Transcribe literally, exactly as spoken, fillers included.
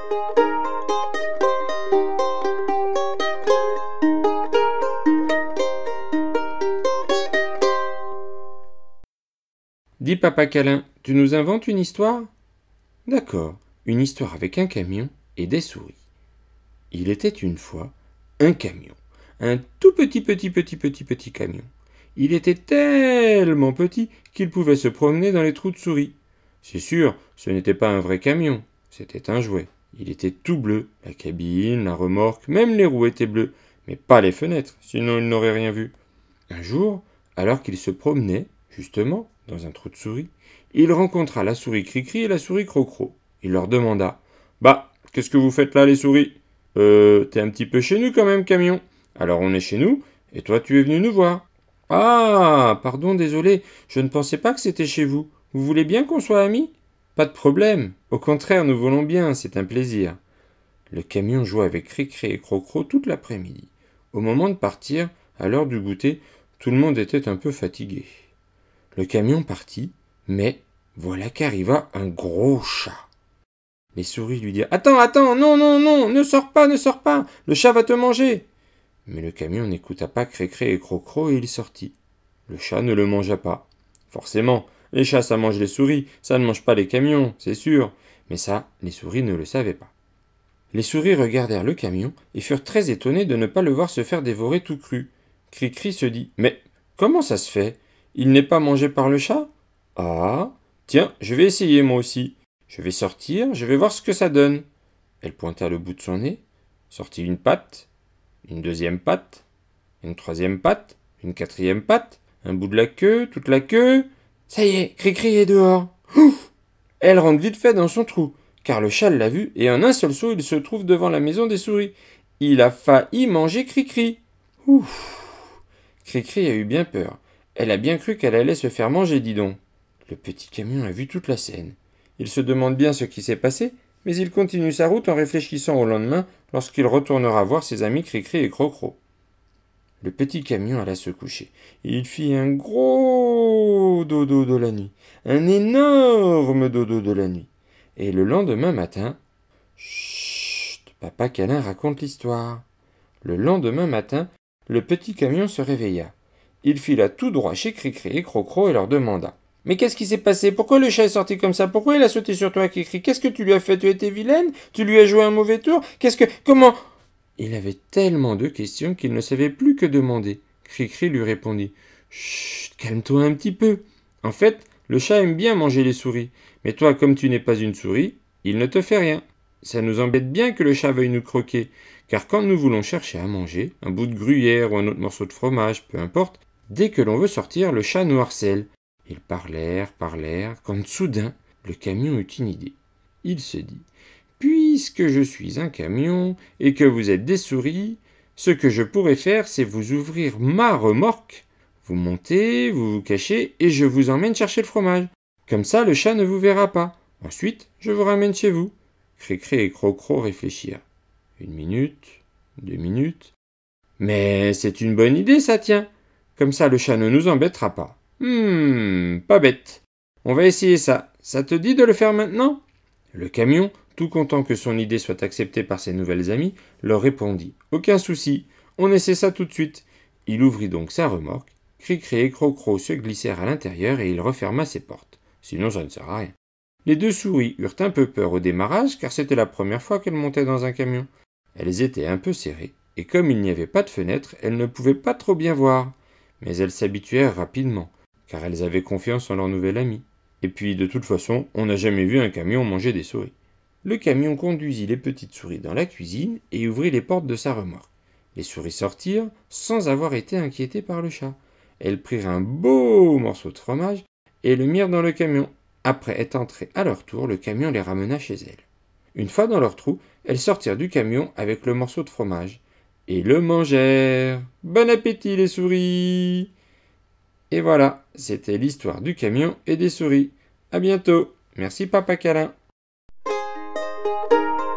Dis papa câlin, tu nous inventes une histoire ? D'accord, une histoire avec un camion et des souris. Il était une fois un camion, un tout petit petit petit petit petit camion. Il était tellement petit qu'il pouvait se promener dans les trous de souris. C'est sûr, ce n'était pas un vrai camion, c'était un jouet. Il était tout bleu, la cabine, la remorque, même les roues étaient bleues, mais pas les fenêtres, sinon il n'aurait rien vu. Un jour, alors qu'il se promenait, justement, dans un trou de souris, il rencontra la souris Cricri et la souris Crocro. Il leur demanda « Bah, qu'est-ce que vous faites là, les souris ? Euh, t'es un petit peu chez nous quand même, camion. Alors on est chez nous, et toi tu es venu nous voir. »« Ah, pardon, désolé, je ne pensais pas que c'était chez vous. Vous voulez bien qu'on soit amis ? » ?»« Pas de problème. Au contraire, nous voulons bien, c'est un plaisir. » Le camion jouait avec Cricri et Crocro toute l'après-midi. Au moment de partir, à l'heure du goûter, tout le monde était un peu fatigué. Le camion partit, mais voilà qu'arriva un gros chat. Les souris lui dirent « Attends, attends, non, non, non, ne sors pas, ne sors pas, le chat va te manger !» Mais le camion n'écouta pas Cricri et Crocro et il sortit. Le chat ne le mangea pas. Forcément, les chats ça mange les souris, ça ne mange pas les camions, c'est sûr. Mais ça, les souris ne le savaient pas. Les souris regardèrent le camion et furent très étonnées de ne pas le voir se faire dévorer tout cru. Cricri se dit « Mais comment ça se fait ? Il n'est pas mangé par le chat ? Ah, tiens, je vais essayer moi aussi. Je vais sortir, je vais voir ce que ça donne. » Elle pointa le bout de son nez, sortit une patte, une deuxième patte, une troisième patte, une quatrième patte, un bout de la queue, toute la queue. Ça y est, Cricri est dehors. Ouf ! Elle rentre vite fait dans son trou, car le chat l'a vu et en un seul saut il se trouve devant la maison des souris. Il a failli manger Cricri. Ouf ! Cricri a eu bien peur. Elle a bien cru qu'elle allait se faire manger, dis donc. Le petit camion a vu toute la scène. Il se demande bien ce qui s'est passé, mais il continue sa route en réfléchissant au lendemain lorsqu'il retournera voir ses amis Cricri et Crocro. Le petit camion alla se coucher. Il fit un gros dodo de la nuit, un énorme dodo de la nuit. Et le lendemain matin... Chut, papa câlin raconte l'histoire. Le lendemain matin, le petit camion se réveilla. Il fila tout droit chez Cricri et Crocro et leur demanda « Mais qu'est-ce qui s'est passé ? Pourquoi le chat est sorti comme ça ? Pourquoi il a sauté sur toi, Cricri ? Qu'est-ce que tu lui as fait ? Tu étais vilaine ? Tu lui as joué un mauvais tour ? Qu'est-ce que... Comment ?» Il avait tellement de questions qu'il ne savait plus que demander. Cricri lui répondit « Chut, calme-toi un petit peu. En fait, le chat aime bien manger les souris. Mais toi, comme tu n'es pas une souris, il ne te fait rien. Ça nous embête bien que le chat veuille nous croquer, car quand nous voulons chercher à manger, un bout de gruyère ou un autre morceau de fromage, peu importe, dès que l'on veut sortir, le chat nous harcèle. » Ils parlèrent, parlèrent, quand soudain, le camion eut une idée. Il se dit « Puisque je suis un camion et que vous êtes des souris, ce que je pourrais faire, c'est vous ouvrir ma remorque. Vous montez, vous vous cachez et je vous emmène chercher le fromage. Comme ça, le chat ne vous verra pas. Ensuite, je vous ramène chez vous. » Cricri et Crocro réfléchirent. Une minute, deux minutes. « Mais c'est une bonne idée, ça tient. Comme ça, le chat ne nous embêtera pas. Hum, pas bête. On va essayer ça. Ça te dit de le faire maintenant ?» Le camion, tout content que son idée soit acceptée par ses nouvelles amies, leur répondit « Aucun souci, on essaie ça tout de suite. » Il ouvrit donc sa remorque. Cricri et Crocro se glissèrent à l'intérieur et il referma ses portes. Sinon, ça ne sert à rien. Les deux souris eurent un peu peur au démarrage, car c'était la première fois qu'elles montaient dans un camion. Elles étaient un peu serrées, et comme il n'y avait pas de fenêtre, elles ne pouvaient pas trop bien voir. Mais elles s'habituèrent rapidement, car elles avaient confiance en leur nouvel ami. Et puis, de toute façon, on n'a jamais vu un camion manger des souris. Le camion conduisit les petites souris dans la cuisine et ouvrit les portes de sa remorque. Les souris sortirent sans avoir été inquiétées par le chat. Elles prirent un beau morceau de fromage et le mirent dans le camion. Après être entrées à leur tour, le camion les ramena chez elles. Une fois dans leur trou, elles sortirent du camion avec le morceau de fromage et le mangèrent. Bon appétit les souris! Et voilà, c'était l'histoire du camion et des souris. À bientôt. Merci papa câlin.